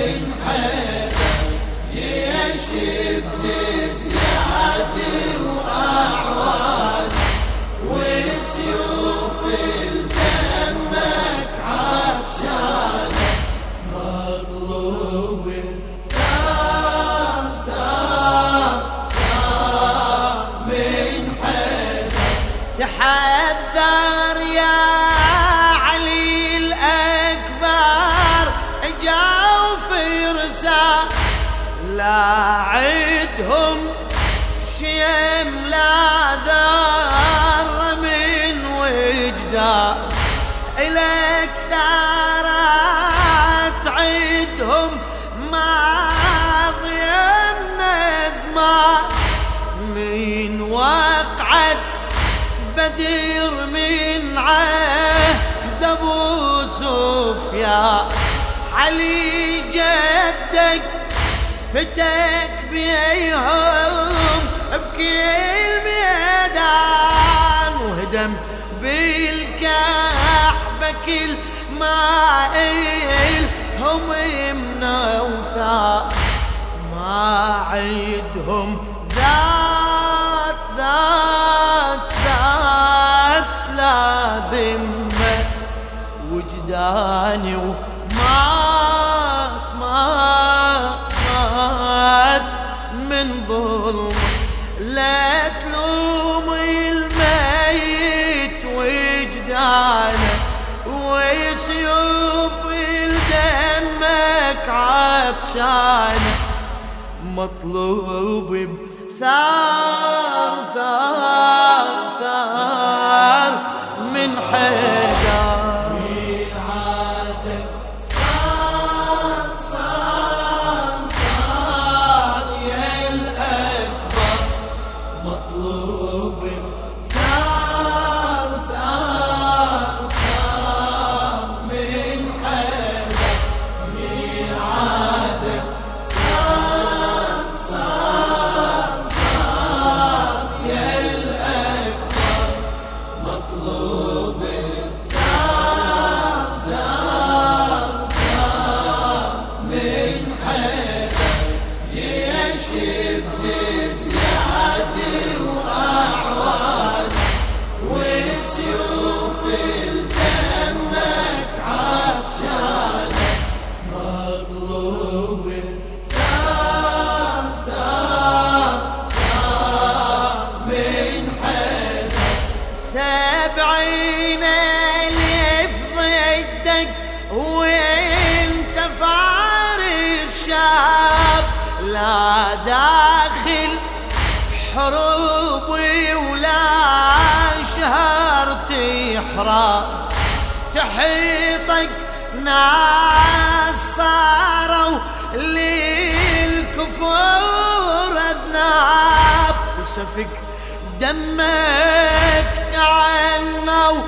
من حيدر جيش ابن زياد وأعوان وسيوف الدمك عطشان مطلوب ثار من حيدر تحذر يا علي الأكبر جاو فرسا لا عدهم شيم لا ذر من وجدان إلك ثارت عدهم ماضي من زمان من وقعت بدر من عهد أبو سفيان علي جدك فتك بيهم بكل ميدان وهدم بالكعبة كل ما إلهم من أوثان ما عيدهم ذات لا ذمة وجداني ومات من ظلم لا تلوم الميت وجدانه وسيوف الدمك عطشانه مطلوب بثار من حيدر ميعادك صار يا الأكبر مطلوب ثار من حيدر ميعادك صار يا الأكبر مطلوب ثار من حيدر جيش ابن زياد وأعوان وسيوف الدمك عطشان مطلوب ثار من حيدر 70,000 ضدك وانت فارس شاب لا داخل حروبي ولا شهر تحراب تحيطك ناس صاروا للكفور أذناب وسفك دمك تعنوا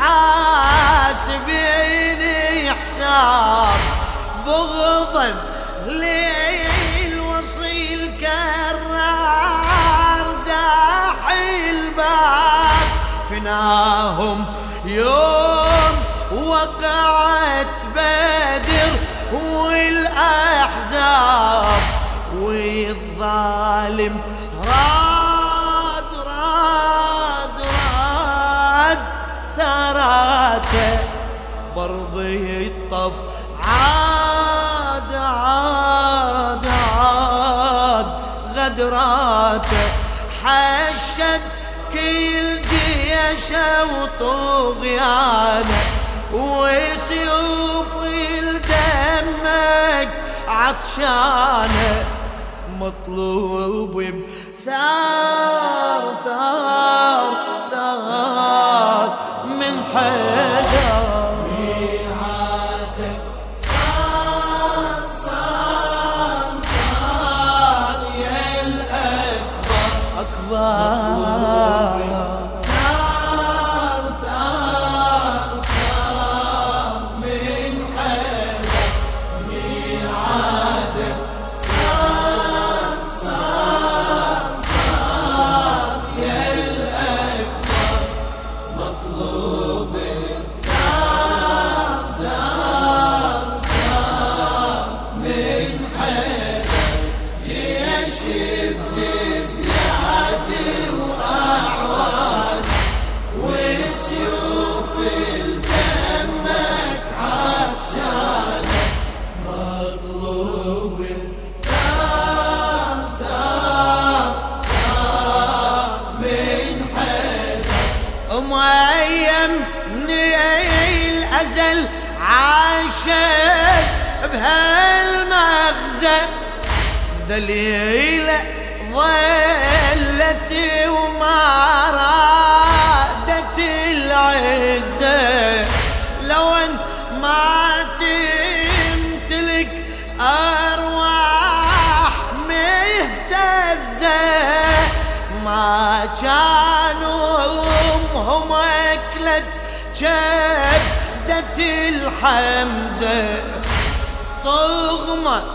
حاسبيني حساب بغضا للوصي الكرار داحي الباب فناهم يوم وقعت بدر والأحزاب والظالم راد ثراته برضي الطف عاد غدراته حشد كل جيش وطغيانه وسيوف الدمك عطشانه مطلوب بثار من حيدر ميعادك صار يا الأكبر ثار من حيدر ميعادك صار يا الأكبر مطلوب ثار الحمزة ذليلة ظلت وما رادت العزة، لو ان ما تمتلك أرواح مهتزة ما كانوا هم أكلت كبدة الحمزة، طغمة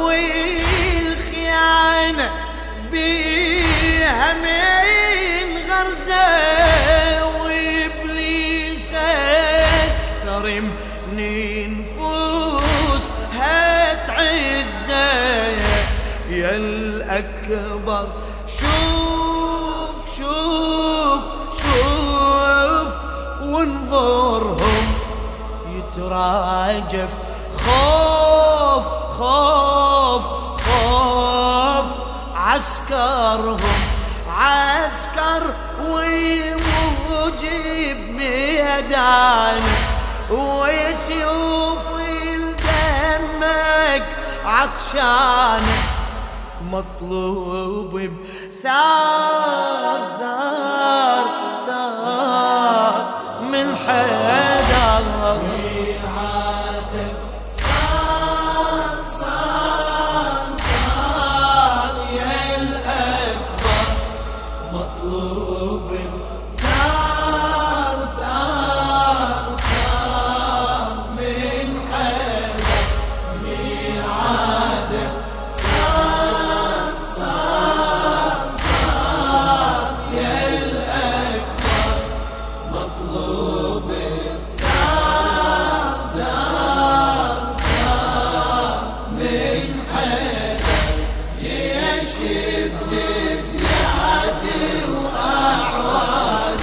والخيانة بيها من غرزة، وإبليس أكثر من نفوس هتعزة. يا الأكبر شوف شوف شوف وانظرهم يتراجف خوف خوف خوف عسكرهم، عسكر ويموجب ميدان ويسيوف دمك عطشان، مطلوب بثار ثار ثار من حيدر. ميعادك صار صار صار يا الأكبر، مطلوب ثار ثار ثار من حيدر. ميعادك صار صار صار يا الأكبر، مطلوب ثار ثار ثار من حيدر. جيش إبليس يعدي وأعوان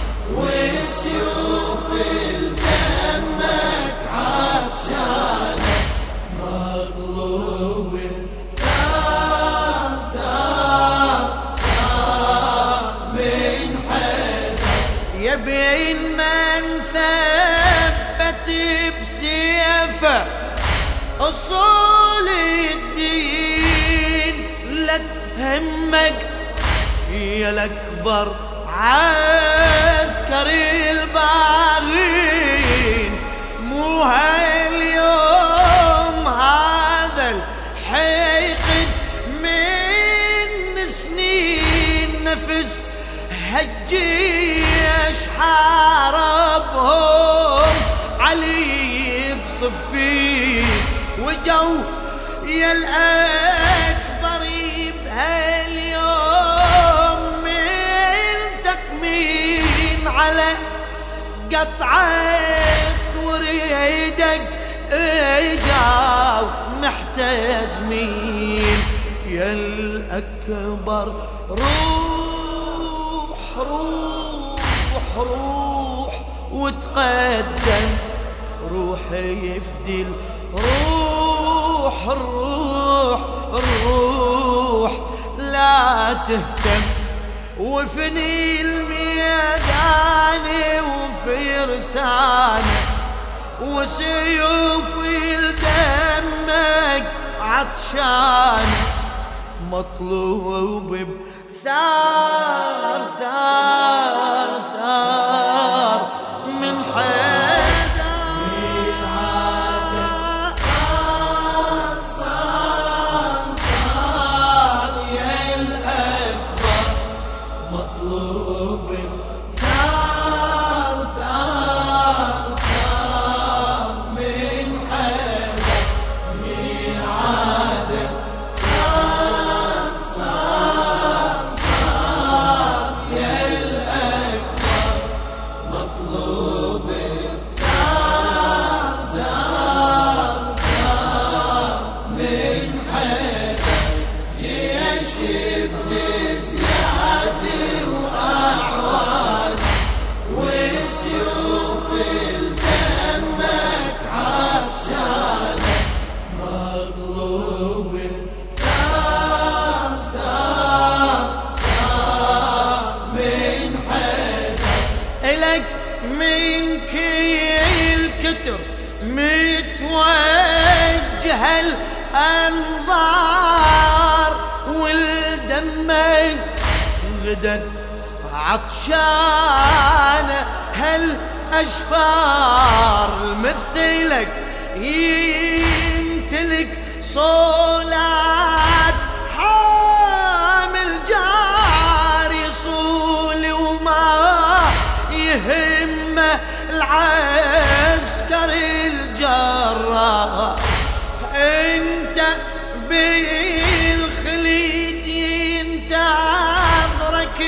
وسيوف دمك عطشانة، مطلوب ثار ثار ثار من حيدر. يبين من ثبت بسيفه أصول الدين، لا تهمك يا الأكبر عسكري الباغين، مو هاليوم هذا الحقد من سنين، نفس هالجيش حاربهم علي بصفين، وجو يا الأكبر بهاليوم من تقمين على قطعة وريدك اجاو محتزمين. يا الأكبر روح روح روح وتقدم، روح يفدي روح الروح الروح، لا تهتم وفني الميدان وفرسانه وسيوف دمك عطشان، مطلوب بثار ثار ثار من حيدر. ميعادك صار صار صار يا الأكبر، مطلوب ثار ثار ثار من حيدر. ميعادك صار صار صار يا الأكبر، مطلوب ثار ثار ثار من حيدر. جيش إبليس يعدي وأعوان وسيوف دمك عطشانة، مطلوب ثار ثار ثار من حيدر. إلك من كل كتر متوجه أنظار والدمك غدت عطشانة. هل أشفار مثلك يمتلك صولات حامل جار يصول وما يهمه العسكر الجراح. انت بالخليد ينتظرك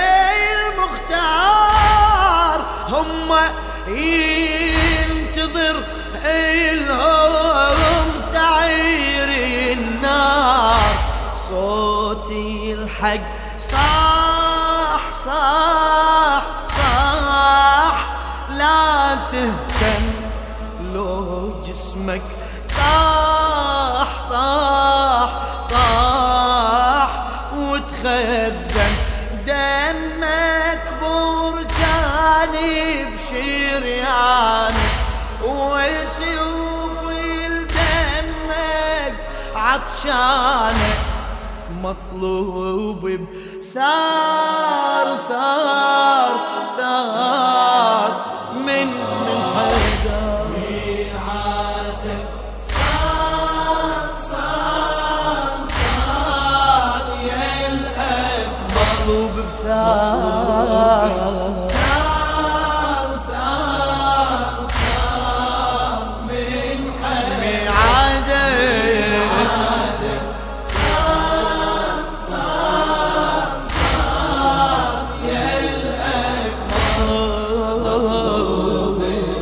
المختار، هم ينتظر الهم سعير النار. صوتي الحق صاح صاح صاح، لا تهتم لو جسمك طاح طاح طاح وتخذن. دمك بركان بشريانك وسيوف دمك عطشانه. مطلوب بثار ثار ثار من حيدر. ميعادك صار صار صار يا الأكبر. مطلوب بثار ثار ثار ثار من حيدر. ميعادك صار صار صار يا الأكبر.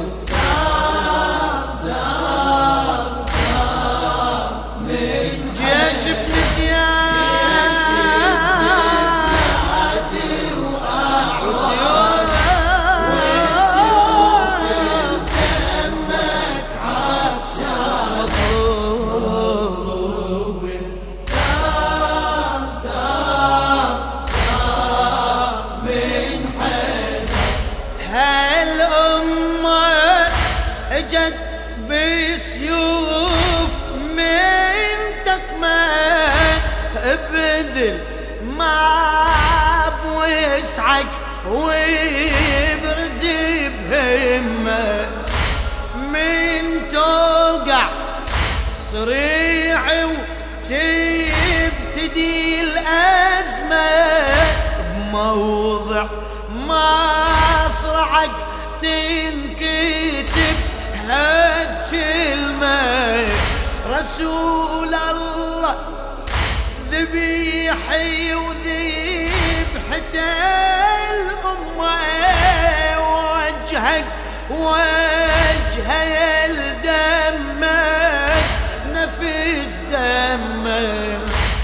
ثار ثار ثار من جيش ابن زياد وسيوف دمك عطشان. مطلوب ثار ثار ثار من حيدر. هالأمة اجت بسيوف من تقمه ابذل ما بوسعك وابرز بهمه. من توقع صريع وتبتدي الأزمة بموضع مصرعك تنكتب هالكلمة. رسول الله ذبيحي وذبحته الأمة، وجهك وجهه يلدمك نفس دمك.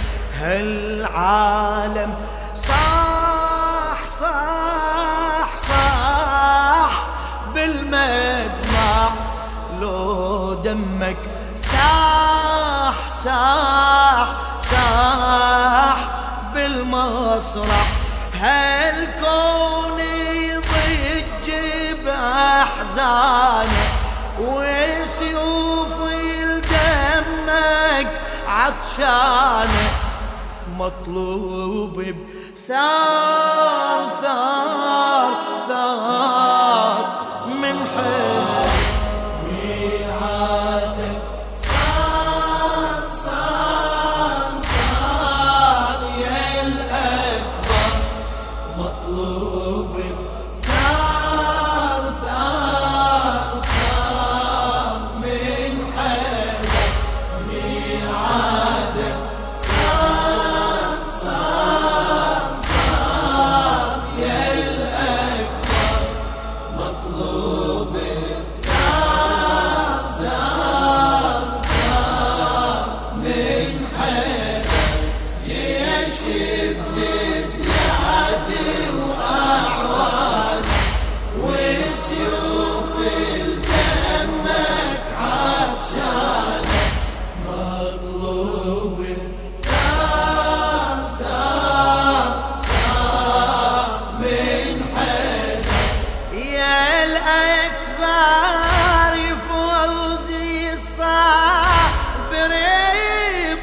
هالعالم صاح صاح صاح بالمدمع لو دمك ساح ساح ساح بالمسرح. هالكون يضج بأحزانه وسيوف دمك عطشانه. مطلوب بثار ثار ثار من حيدر. ميعادك صار صار صار يا الأكبر. مطلوب ثار ثار ثار من حيدر. ميعادك صار صار صار يا الأكبر. مطلوب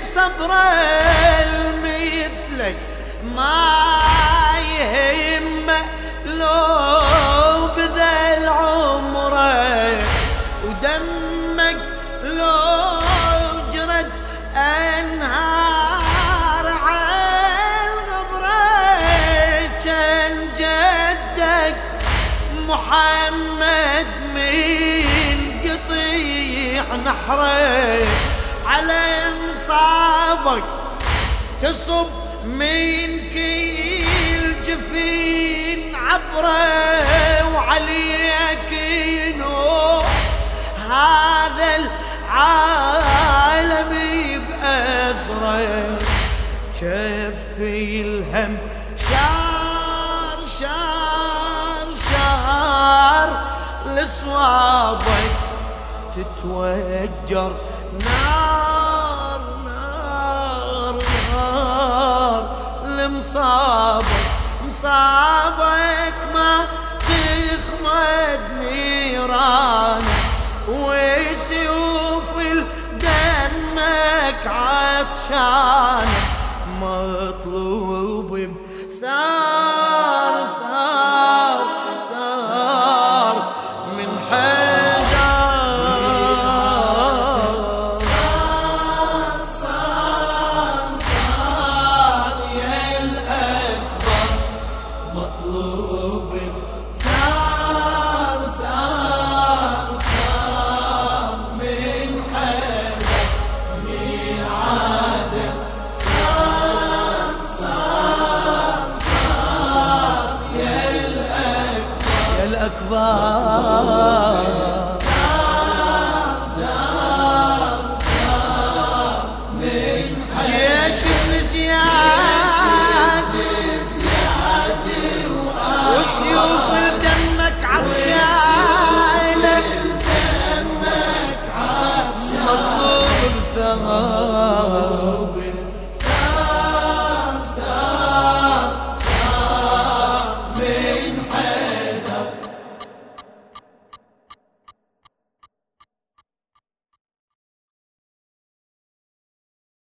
بصبره مثلك ما يهمه لو بذل عمره، ودمك لو جرد أنهار عن غبره. كان جدك محمد من قطيع نحره، على مصابك تصب من كل جفين عبره، وعليك ينوح هذا العالم بأسره. كفي الهم شار شار شار لصوابك، تتوجر نار نار نار لمصابك. مصابك ما تخمد نيرانه، وسيوف دمك عطشانه. مطلوب بثار ثار ثار من حيدر. صار صار صار يا الأكبر، مطلوب ثار ثار ثار من حيدر ميعاده. صار صار صار يا الأكبر، يا الأكبر.